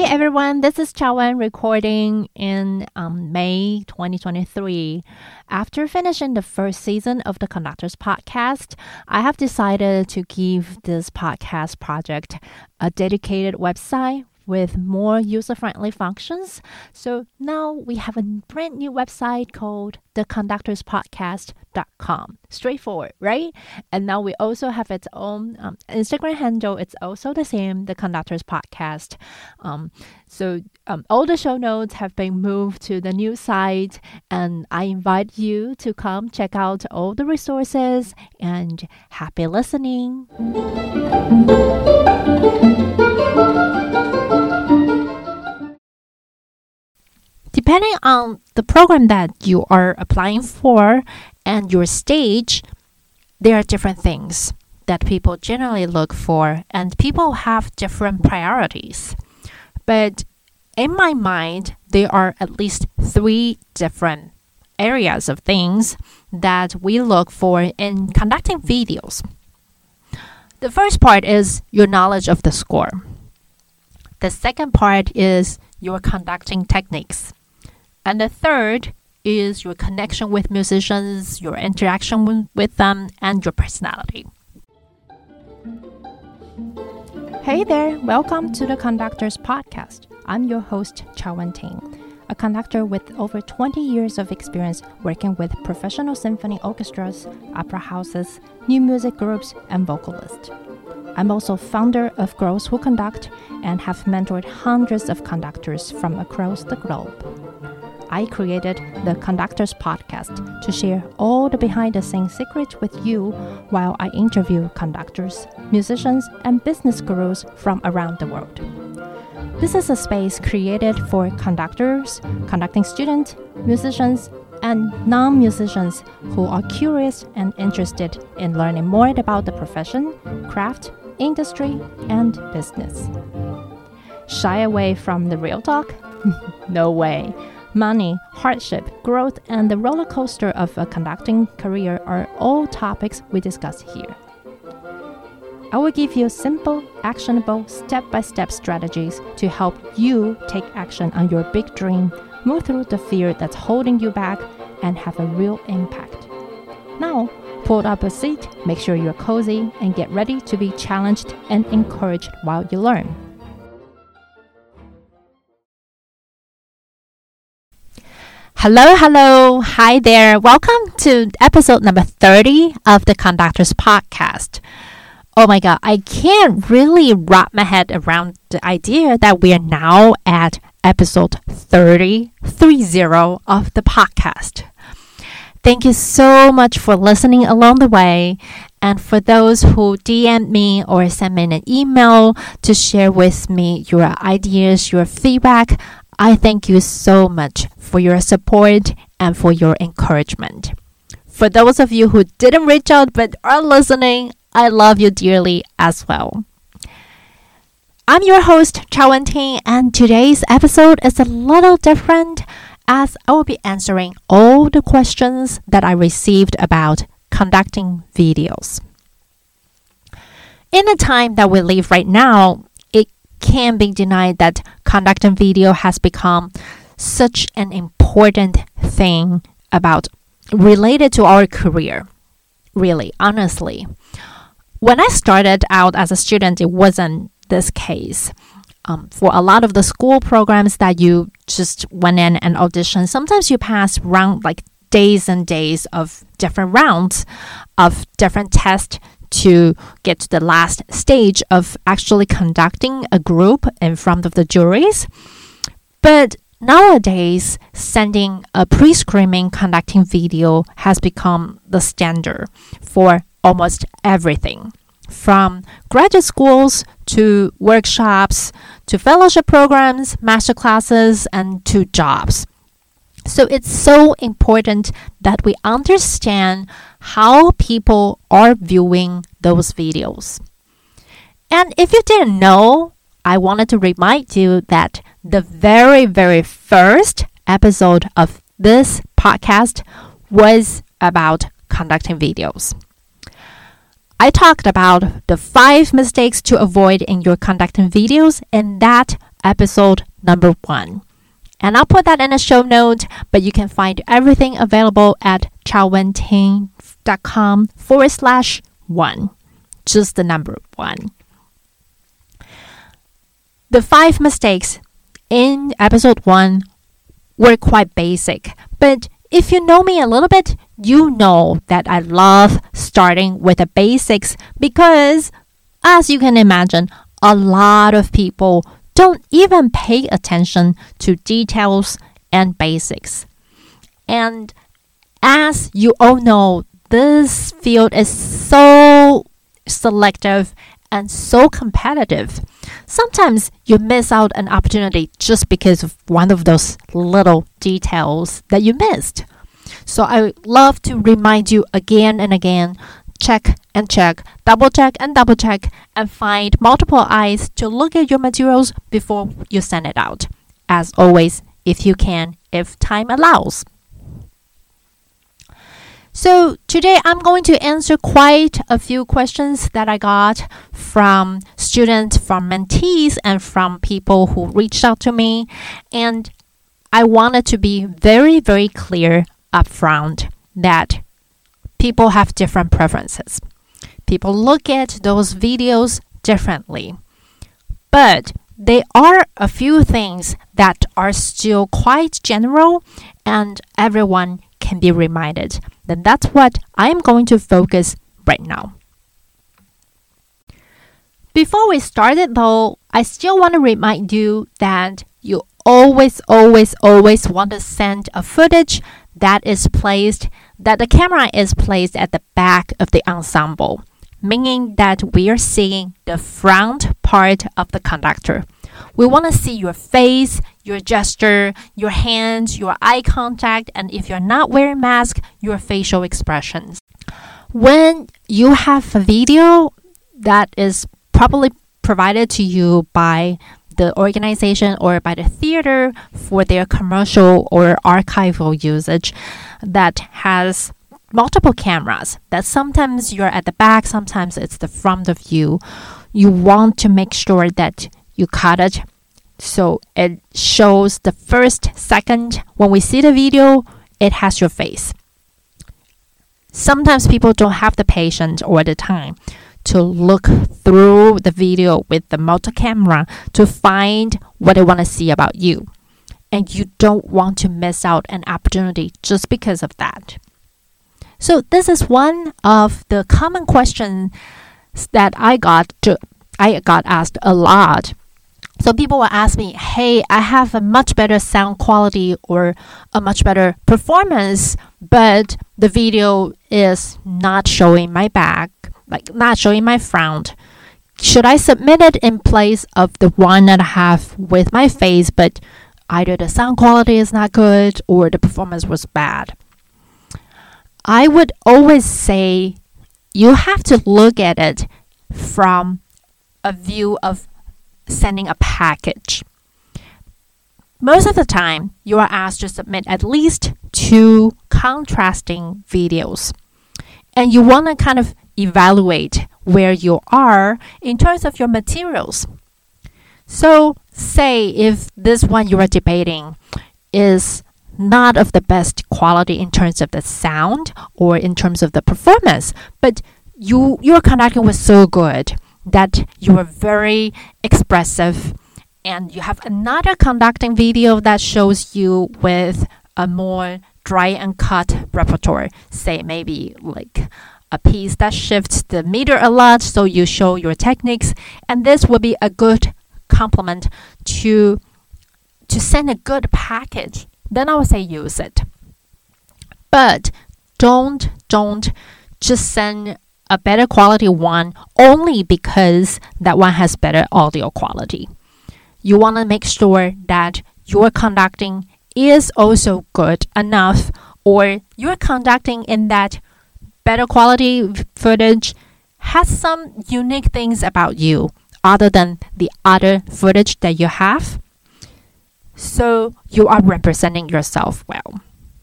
everyone, this is Chaowen recording in May 2023. After finishing the first season of the Conductors Podcast, I have decided to give this podcast project a dedicated website with more user-friendly functions. So now we have a brand new website called theconductorspodcast.com. Straightforward, right? And now we also have its own Instagram handle. It's also the same, The Conductors Podcast. So all the show notes have been moved to the new site, and I invite you to come check out all the resources, and happy listening. Depending on the program that you are applying for and your stage, there are different things that people generally look for, and people have different priorities. But in my mind, there are at least 3 different areas of things that we look for in conducting videos. The first part is your knowledge of the score. The second part is your conducting techniques. And the third is your connection with musicians, your interaction with them, and your personality. Hey there, welcome to the Conductors Podcast. I'm your host, Chaowen Ting, a conductor with over 20 years of experience working with professional symphony orchestras, opera houses, new music groups, and vocalists. I'm also founder of Girls Who Conduct and have mentored hundreds of conductors from across the globe. I created the Conductors Podcast to share all the behind-the-scenes secrets with you while I interview conductors, musicians, and business gurus from around the world. This is a space created for conductors, conducting students, musicians, and non-musicians who are curious and interested in learning more about the profession, craft, industry, and business. Shy away from the real talk? No way. Money, hardship, growth, and the roller coaster of a conducting career are all topics we discuss here. I will give you simple, actionable, step-by-step strategies to help you take action on your big dream, move through the fear that's holding you back, and have a real impact. Now, pull up a seat, make sure you're cozy, and get ready to be challenged and encouraged while you learn. Hello. Hi there. Welcome to episode number 30 of the Conductors Podcast. Oh my God, I can't really wrap my head around the idea that we are now at episode 30 of the podcast. Thank you so much for listening along the way. And for those who DM me or send me an email to share with me your ideas, your feedback, I thank you so much for your support and for your encouragement. For those of you who didn't reach out but are listening, I love you dearly as well. I'm your host, Chaowen Ting, and today's episode is a little different as I will be answering all the questions that I received about conducting videos. In the time that we live right now, it can't be denied that conducting video has become such an important thing related to our career. Really, honestly. When I started out as a student, it wasn't this case. For a lot of the school programs that you just went in and auditioned, sometimes you pass around like days and days of different rounds of different tests to get to the last stage of actually conducting a group in front of the juries. But nowadays, sending a pre-screening conducting video has become the standard for almost everything, from graduate schools to workshops, to fellowship programs, master classes, and to jobs. So it's so important that we understand how people are viewing those videos. And if you didn't know, I wanted to remind you that the very, very first episode of this podcast was about conducting videos. I talked about the 5 mistakes to avoid in your conducting videos, and that episode number 1. And I'll put that in a show note, but you can find everything available at chaowenting.com/1. Just the number 1. The 5 mistakes in episode 1 were quite basic, but if you know me a little bit, you know that I love starting with the basics because, as you can imagine, a lot of people don't even pay attention to details and basics. And as you all know, this field is so selective and so competitive. Sometimes you miss out an opportunity just because of one of those little details that you missed. So I love to remind you again and again, check and check, double check, and find multiple eyes to look at your materials before you send it out. As always, if you can, if time allows. So today I'm going to answer quite a few questions that I got from students, from mentees, and from people who reached out to me. And I wanted to be very, very clear upfront that people have different preferences. People look at those videos differently. But there are a few things that are still quite general and everyone can be reminded. Then that's what I'm going to focus right now. Before we started though, I still want to remind you that you always want to send a footage that the camera is placed at the back of the ensemble, meaning that we are seeing the front part of the conductor. We want to see your face, your gesture, your hands, your eye contact, and if you're not wearing mask, your facial expressions. When you have a video that is probably provided to you by the organization or by the theater for their commercial or archival usage that has multiple cameras, that sometimes you're at the back, sometimes it's the front of you. You want to make sure that you cut it so it shows the first second when we see the video, it has your face. Sometimes people don't have the patience or the time to look through the video with the multi-camera to find what they want to see about you. And you don't want to miss out an opportunity just because of that. So this is one of the common questions that I got asked a lot. So people will ask me, hey, I have a much better sound quality or a much better performance, but the video is not showing my back, like not showing my front. Should I submit it in place of the one that I have with my face, but either the sound quality is not good or the performance was bad? I would always say you have to look at it from a view of sending a package. Most of the time, you are asked to submit at least 2 contrasting videos. And you want to kind of evaluate where you are in terms of your materials. So, say if this one you are debating is not of the best quality in terms of the sound or in terms of the performance, but your conducting was so good that you were very expressive, and you have another conducting video that shows you with a more dry and cut repertoire, say maybe like a piece that shifts the meter a lot, so you show your techniques, and this will be a good complement to send a good package. Then I would say use it. But don't just send a better quality one only because that one has better audio quality. You want to make sure that your conducting is also good enough, or your conducting in that better quality footage has some unique things about you other than the other footage that you have, so you are representing yourself well.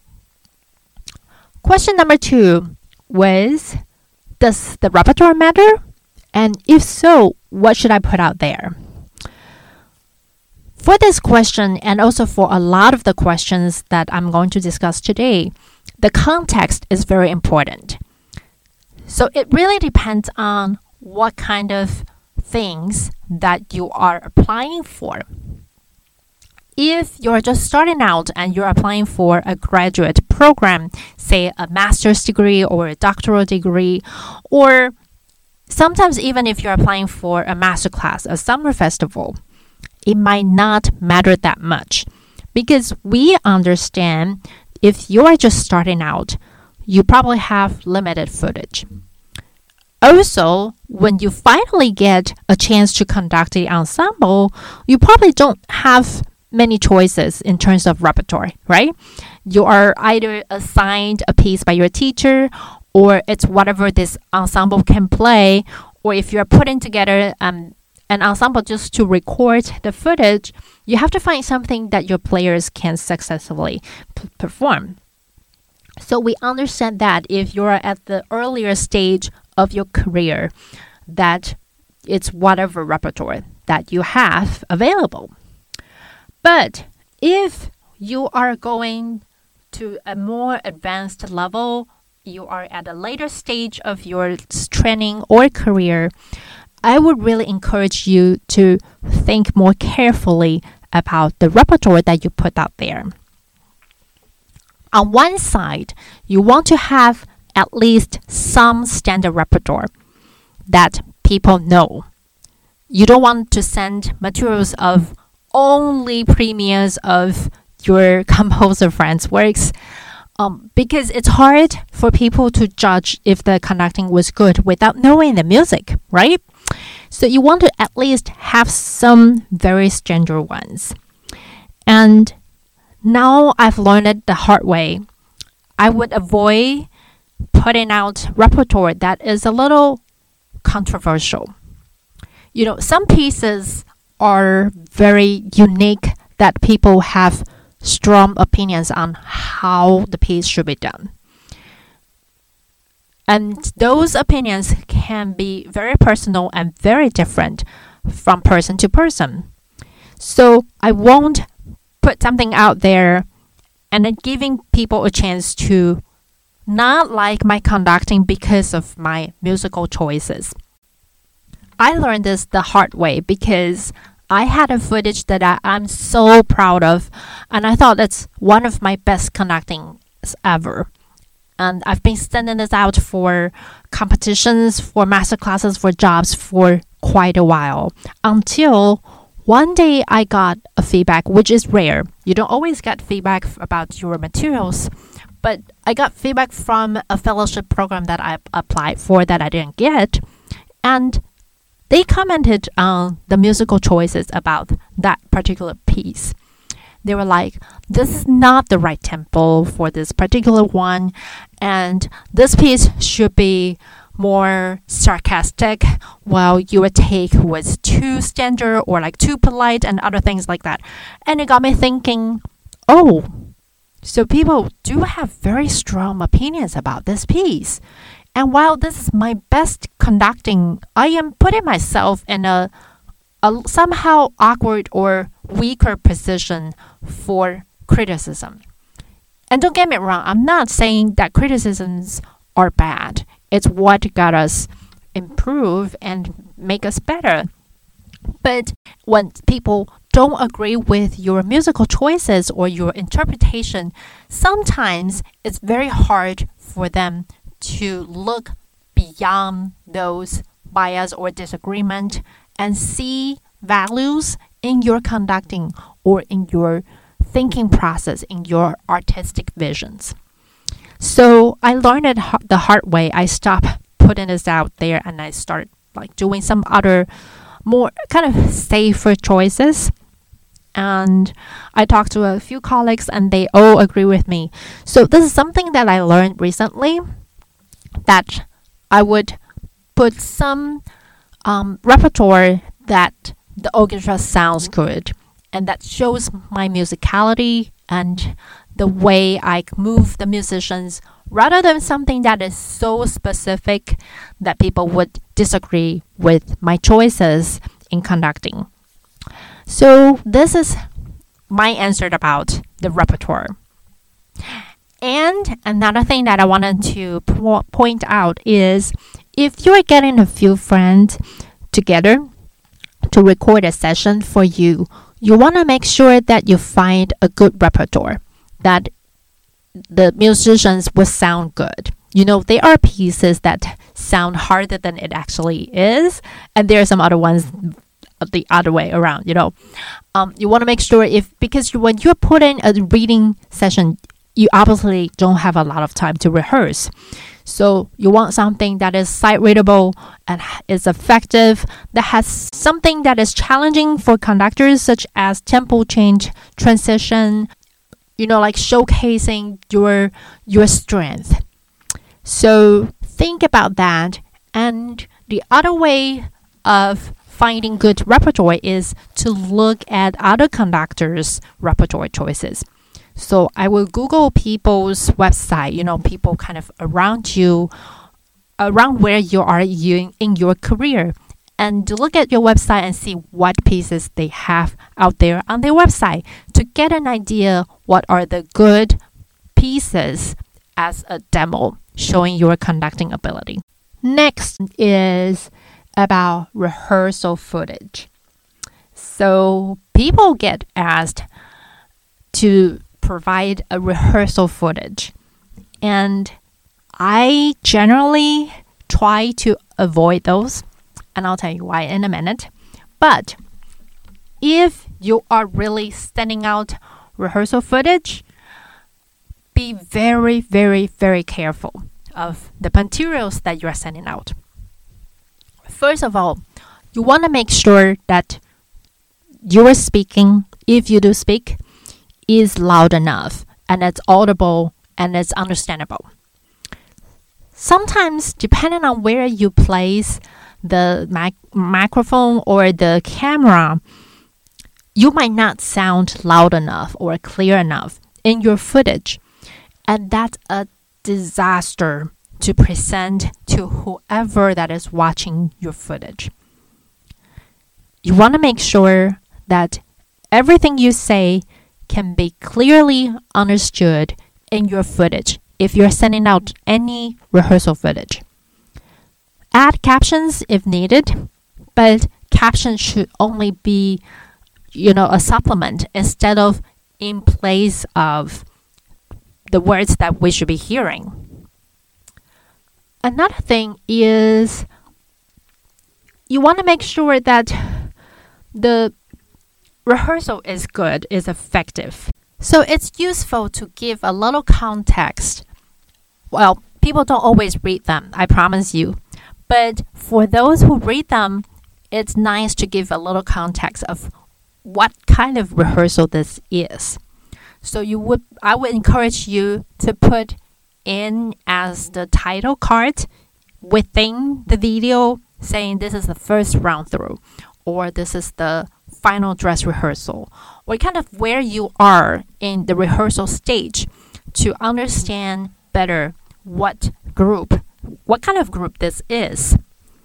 Question number 2 was, does the repertoire matter? And if so, what should I put out there? For this question, and also for a lot of the questions that I'm going to discuss today, the context is very important. So it really depends on what kind of things that you are applying for. If you're just starting out and you're applying for a graduate program, say a master's degree or a doctoral degree, or sometimes even if you're applying for a master class, a summer festival, it might not matter that much because we understand if you are just starting out, you probably have limited footage. Also, when you finally get a chance to conduct the ensemble, you probably don't have many choices in terms of repertoire, right? You are either assigned a piece by your teacher, or it's whatever this ensemble can play, or if you're putting together an ensemble just to record the footage, you have to find something that your players can successfully perform. So we understand that if you're at the earlier stage of your career, that it's whatever repertoire that you have available. But if you are going to a more advanced level, you are at a later stage of your training or career, I would really encourage you to think more carefully about the repertoire that you put out there. On one side, you want to have at least some standard repertoire that people know. You don't want to send materials of only premieres of your composer friends' works because it's hard for people to judge if the conducting was good without knowing the music, right? So you want to at least have some very standard ones. And now I've learned it the hard way. I would avoid putting out repertoire that is a little controversial. You know, some pieces are very unique that people have strong opinions on how the piece should be done. And those opinions can be very personal and very different from person to person. So I won't put something out there and then giving people a chance to not like my conducting because of my musical choices. I learned this the hard way because I had a footage that I'm so proud of, and I thought it's one of my best conducting ever. And I've been sending this out for competitions, for master classes, for jobs for quite a while, until one day I got a feedback, which is rare. You don't always get feedback about your materials, but I got feedback from a fellowship program that I applied for that I didn't get, and they commented on the musical choices about that particular piece. They were like, this is not the right tempo for this particular one, and this piece should be more sarcastic, while your take was too standard or like too polite and other things like that. And it got me thinking, oh, so people do have very strong opinions about this piece. And while this is my best conducting, I am putting myself in a somehow awkward or weaker position for criticism. And don't get me wrong, I'm not saying that criticisms are bad. It's what got us improve and make us better. But when people don't agree with your musical choices or your interpretation, sometimes it's very hard for them to look beyond those bias or disagreement and see values in your conducting or in your thinking process, in your artistic visions. So I learned it the hard way. I stopped putting this out there and I started like doing some other more kind of safer choices. And I talked to a few colleagues and they all agree with me. So this is something that I learned recently, that I would put some repertoire that the orchestra sounds good and that shows my musicality and the way I move the musicians, rather than something that is so specific that people would disagree with my choices in conducting. So this is my answer about the repertoire. And another thing that I wanted to point out is if you're getting a few friends together to record a session for you, you want to make sure that you find a good repertoire, that the musicians will sound good. There are pieces that sound harder than it actually is, and there are some other ones the other way around. You want to make sure because when you're putting a reading session, you obviously don't have a lot of time to rehearse. So you want something that is sight readable and is effective, that has something that is challenging for conductors, such as tempo change, transition, like showcasing your strength. So think about that. And the other way of finding good repertoire is to look at other conductors' repertoire choices. So I will Google people's website, people kind of around you, around where you are in your career, and to look at your website and see what pieces they have out there on their website to get an idea what are the good pieces as a demo showing your conducting ability. Next is about rehearsal footage. So people get asked to provide a rehearsal footage, and I generally try to avoid those, and I'll tell you why in a minute. But if you are really sending out rehearsal footage, be very, very, very careful of the materials that you are sending out. First of all, you want to make sure that your speaking, if you do speak, is loud enough and it's audible and it's understandable. Sometimes, depending on where you place the microphone or the camera, you might not sound loud enough or clear enough in your footage. And that's a disaster to present to whoever that is watching your footage. You want to make sure that everything you say can be clearly understood in your footage if you're sending out any rehearsal footage. Add captions if needed, but captions should only be, a supplement instead of in place of the words that we should be hearing. Another thing is you want to make sure that the rehearsal is good, is effective. So it's useful to give a little context. Well, people don't always read them, I promise you. But for those who read them, it's nice to give a little context of what kind of rehearsal this is. So I would encourage you to put in as the title card within the video saying this is the first round through, or this is the final dress rehearsal, or kind of where you are in the rehearsal stage to understand better what kind of group this is.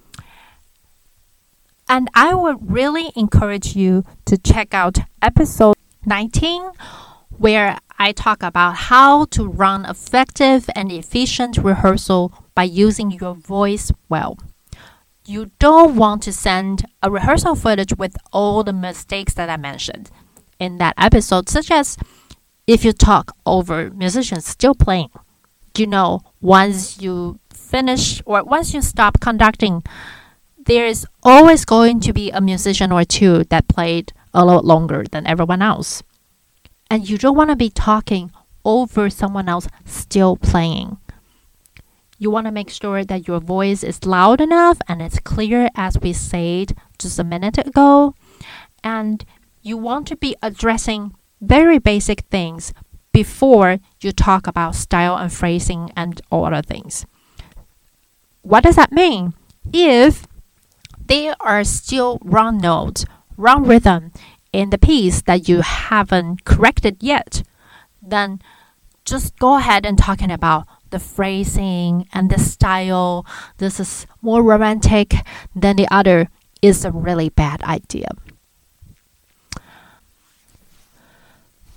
And I would really encourage you to check out episode 19, where I talk about how to run effective and efficient rehearsal by using your voice well. You don't want to send a rehearsal footage with all the mistakes that I mentioned in that episode, such as if you talk over musicians still playing. Once you finish or once you stop conducting, there is always going to be a musician or two that played a lot longer than everyone else. And you don't want to be talking over someone else still playing. You want to make sure that your voice is loud enough and it's clear as we said just a minute ago. And you want to be addressing very basic things before you talk about style and phrasing and all other things. What does that mean? If there are still wrong notes, wrong rhythm in the piece that you haven't corrected yet, then just go ahead and talking about the phrasing and the style. This is more romantic than the other is a really bad idea.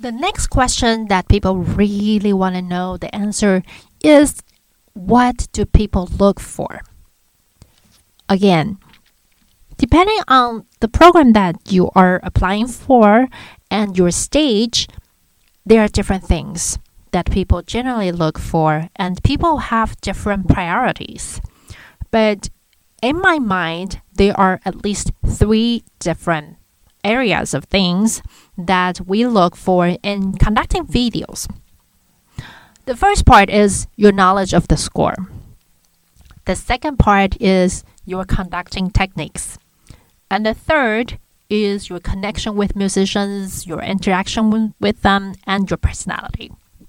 The next question that people really want to know the answer is, what do people look for? Again, depending on the program that you are applying for and your stage, there are different things that people generally look for, and people have different priorities. But in my mind, there are at least 3 different areas of things that we look for in conducting videos. The first part is your knowledge of the score. The second part is your conducting techniques. And the third is your connection with musicians, your interaction with them, and your personality.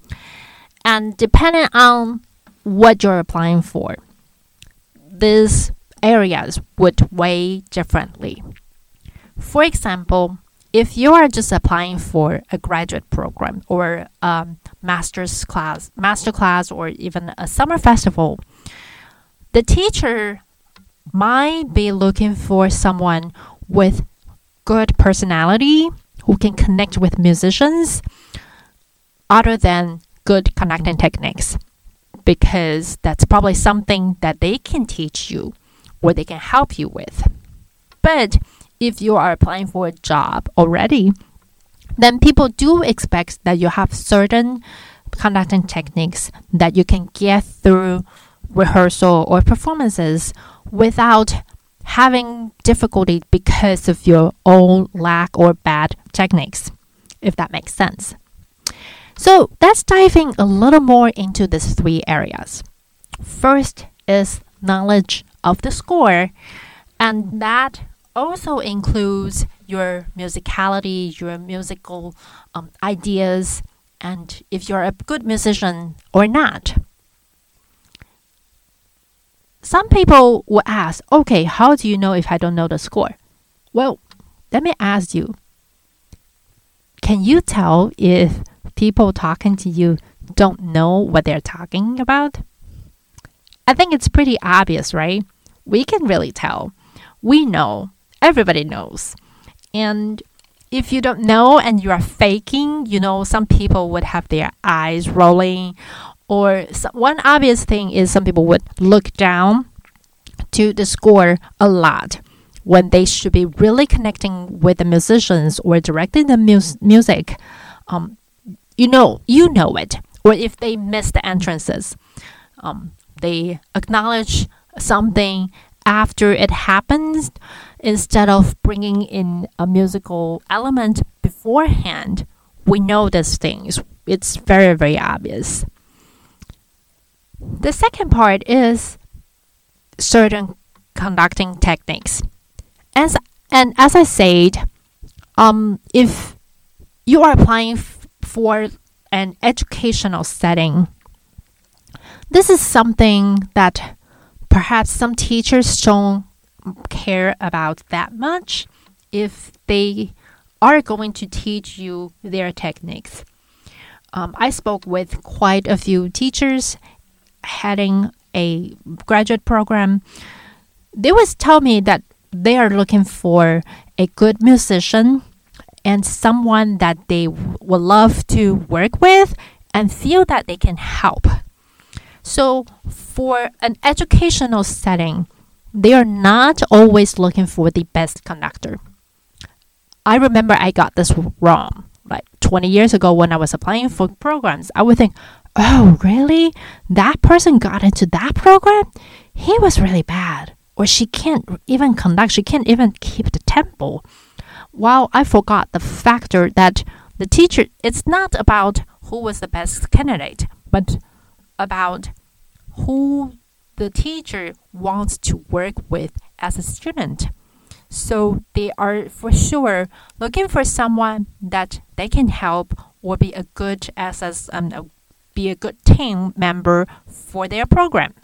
And depending on what you're applying for, these areas would weigh differently. For example, if you are just applying for a graduate program or a master class, or even a summer festival, the teacher might be looking for someone with good personality who can connect with musicians other than good conducting techniques, because that's probably something that they can teach you or they can help you with. But if you are applying for a job already, then people do expect that you have certain conducting techniques that you can get through rehearsal or performances without having difficulty because of your own lack or bad techniques, if that makes sense. So let's dive in a little more into these 3 areas. First is knowledge of the score, and that also includes your musicality, your musical ideas, and if you're a good musician or not. Some people will ask, okay, how do you know if I don't know the score? Well, let me ask you, can you tell if people talking to you don't know what they're talking about? I think it's pretty obvious, right? We can really tell. We know. Everybody knows. And if you don't know and you are faking, some people would have their eyes rolling. Or one obvious thing is some people would look down to the score a lot when they should be really connecting with the musicians or directing the music. You know it. Or if they miss the entrances, they acknowledge something after it happens instead of bringing in a musical element beforehand. We know these things. It's very, very obvious. The second part is certain conducting techniques. As I said, if you are applying for an educational setting, this is something that perhaps some teachers don't care about that much if they are going to teach you their techniques. I spoke with quite a few teachers heading a graduate program. They always tell me that they are looking for a good musician and someone that they would love to work with and feel that they can help. So for an educational setting, they are not always looking for the best conductor. I remember I got this wrong. Like 20 years ago when I was applying for programs, I would think, oh, really? That person got into that program? He was really bad. Or she can't even conduct. She can't even keep the tempo. While I forgot the factor that the teacher, it's not about who was the best candidate, but about who the teacher wants to work with as a student. So they are for sure looking for someone that they can help or be a good be a good team member for their program.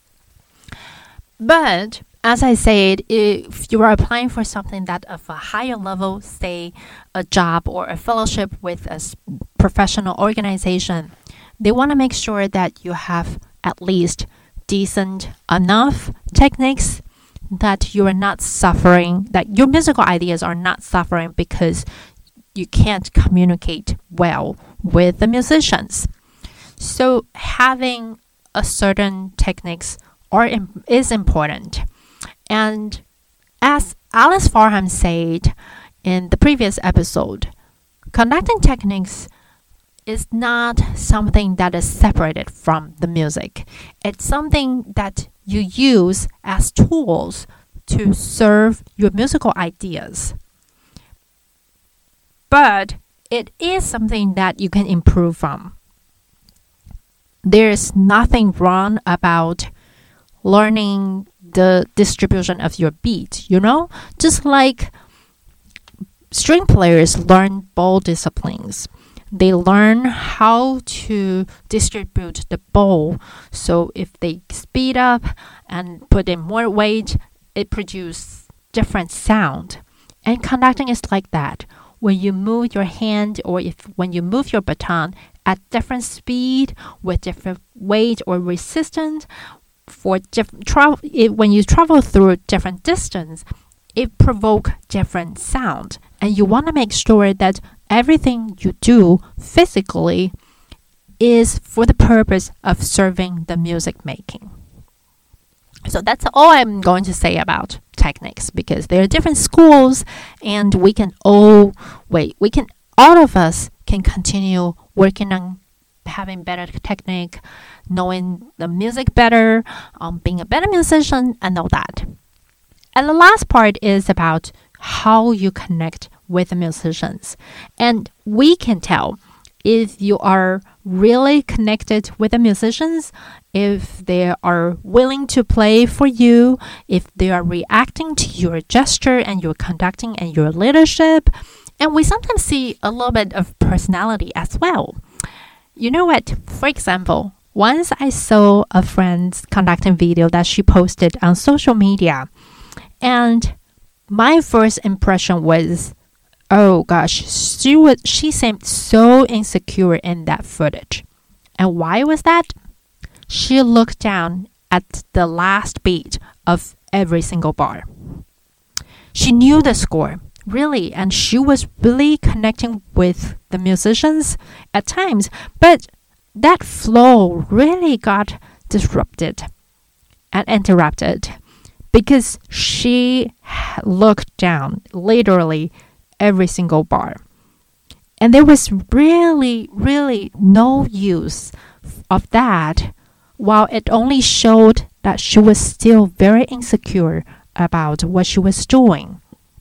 But as I said, if you are applying for something that of a higher level, say a job or a fellowship with a professional organization, they want to make sure that you have at least decent enough techniques that you are not suffering, that your musical ideas are not suffering because you can't communicate well with the musicians. So having a certain techniques is important. And as Alice Farham said in the previous episode, conducting techniques is not something that is separated from the music. It's something that you use as tools to serve your musical ideas. But it is something that you can improve from. There's nothing wrong about learning the distribution of your beat, just like string players learn bow disciplines. They learn how to distribute the bow. So if they speed up and put in more weight, it produces different sound. And conducting is like that. When you move your hand or when you move your baton at different speed with different weight or resistance, when you travel through different distance, it provokes different sound. And you want to make sure that everything you do physically is for the purpose of serving the music making. So that's all I'm going to say about techniques, because there are different schools and all of us can continue working on having better technique, knowing the music better, being a better musician and all that. And the last part is about how you connect with the musicians. And we can tell if you are really connected with the musicians, if they are willing to play for you, if they are reacting to your gesture and your conducting and your leadership. And we sometimes see a little bit of personality as well. You know what? For example, once I saw a friend's conducting video that she posted on social media, and my first impression was, oh gosh, she seemed so insecure in that footage. And why was that? She looked down at the last beat of every single bar. She knew the score, really, and she was really connecting with the musicians at times, but that flow really got disrupted and interrupted because she looked down literally every single bar. And there was really, really no use of that, while it only showed that she was still very insecure about what she was doing.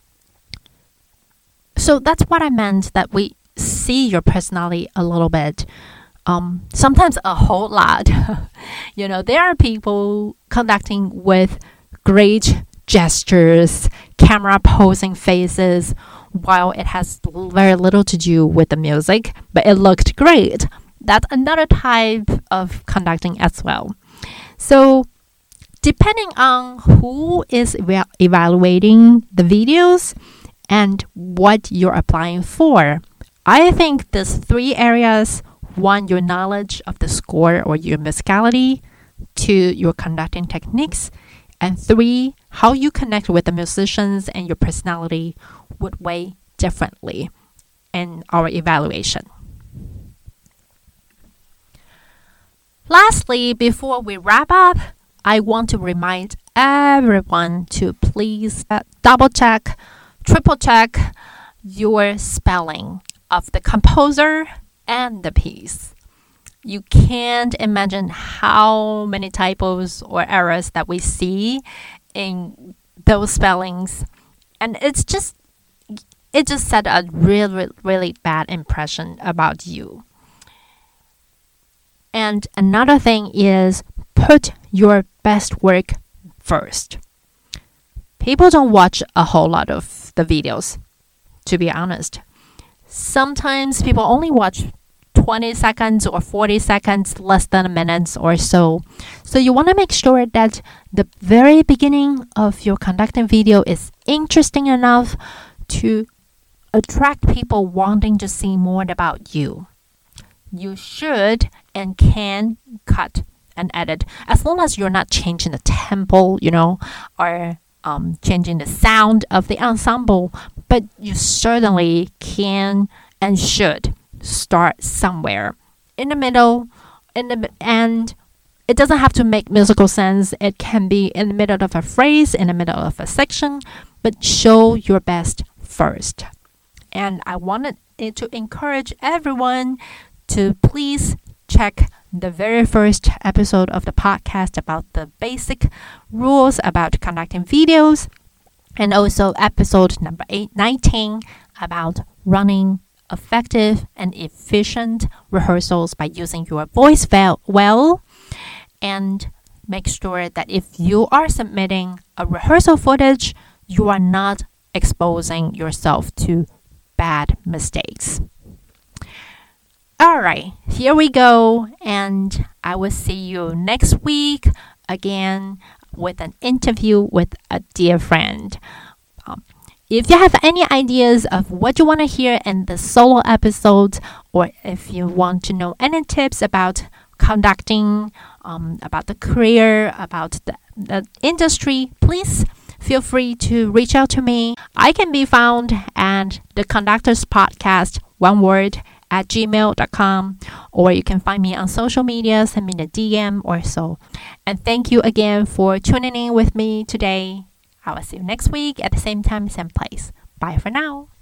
So that's what I meant, that we see your personality a little bit, sometimes a whole lot. There are people conducting with great gestures, camera posing faces, while it has very little to do with the music, but it looked great. That's another type of conducting as well. So depending on who is evaluating the videos and what you're applying for, I think these three areas: one, your knowledge of the score or your musicality; two, your conducting techniques; and three, how you connect with the musicians and your personality would weigh differently in our evaluation. Lastly, before we wrap up, I want to remind everyone to please double check, triple check your spelling of the composer and the piece. You can't imagine how many typos or errors that we see in those spellings. And it just set a really, really bad impression about you. And another thing is, put your best work first. People don't watch a whole lot of the videos, to be honest. Sometimes people only watch 20 seconds or 40 seconds, less than a minute or so. So you want to make sure that the very beginning of your conducting video is interesting enough to attract people wanting to see more about you. You should and can cut and edit, as long as you're not changing the tempo, or changing the sound of the ensemble, but you certainly can and should start somewhere in the middle, in the end. It doesn't have to make musical sense. It can be in the middle of a phrase, in the middle of a section, but show your best first. And I wanted to encourage everyone to please check the very first episode of the podcast about the basic rules about conducting videos, and also episode number 19 about running effective and efficient rehearsals by using your voice well. And make sure that if you are submitting a rehearsal footage, you are not exposing yourself to bad mistakes. All right, here we go. And I will see you next week again with an interview with a dear friend. If you have any ideas of what you want to hear in the solo episodes, or if you want to know any tips about conducting, about the career, about the industry, please feel free to reach out to me. I can be found at the Conductors Podcast, one word, at gmail.com, or you can find me on social media, send me a DM or so. And thank you again for tuning in with me today. I will see you next week at the same time, same place. Bye for now.